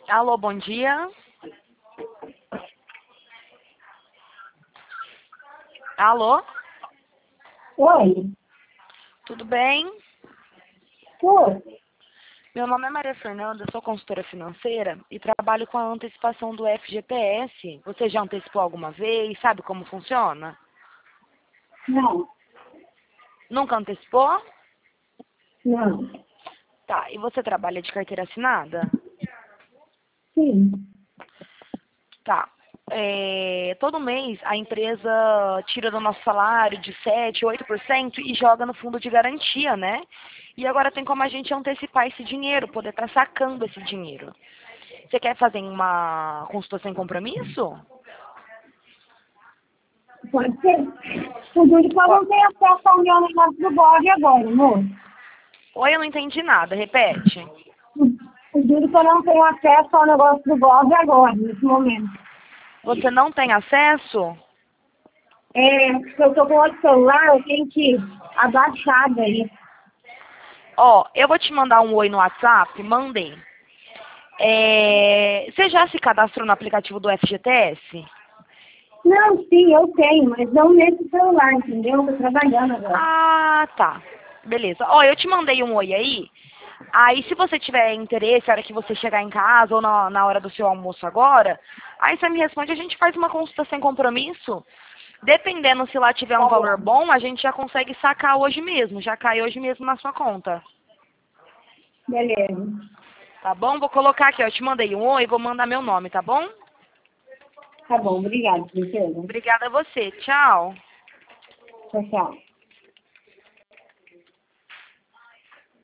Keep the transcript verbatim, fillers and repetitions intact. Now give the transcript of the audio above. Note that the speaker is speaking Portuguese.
Alô, bom dia. Alô, Oi, tudo bem? tudo? Meu nome é Maria Fernanda, sou consultora financeira e trabalho com a antecipação do F G T S. Você já antecipou alguma vez? Sabe como funciona? Não, Nunca antecipou? não. Tá, e você trabalha de carteira assinada? Sim. Tá. É, todo mês a empresa tira do nosso salário de sete, oito por cento e joga no fundo de garantia, né? E agora tem como a gente antecipar esse dinheiro, poder estar sacando esse dinheiro. Você quer fazer uma consulta sem compromisso? Pode ser. O Júlio só Ó, não tem acesso ao meu negócio do blog agora, amor. oi, eu não entendi nada, repete. O Júlio só não tem acesso ao negócio do blog agora, nesse momento. Você não tem acesso? É, se eu tô com outro celular, eu tenho que abaixar daí. Ó, eu vou te mandar um oi no WhatsApp, mandei. É, você já se cadastrou no aplicativo do F G T S? Não, sim, eu tenho, mas não nesse celular, entendeu? Eu tô trabalhando agora. Ah, tá. Beleza. Ó, eu te mandei um oi aí. Aí, se você tiver interesse, na hora que você chegar em casa ou na, na hora do seu almoço agora, aí você me responde, a gente faz uma consulta sem compromisso. Dependendo se lá tiver um Tá valor bom. bom, a gente já consegue sacar hoje mesmo, já cai hoje mesmo na sua conta. Beleza. Tá bom? Vou colocar aqui, ó, eu te mandei um oi, vou mandar meu nome, tá bom? Tá bom, obrigada, princesa. Obrigada a você. Tchau. Tchau, tchau.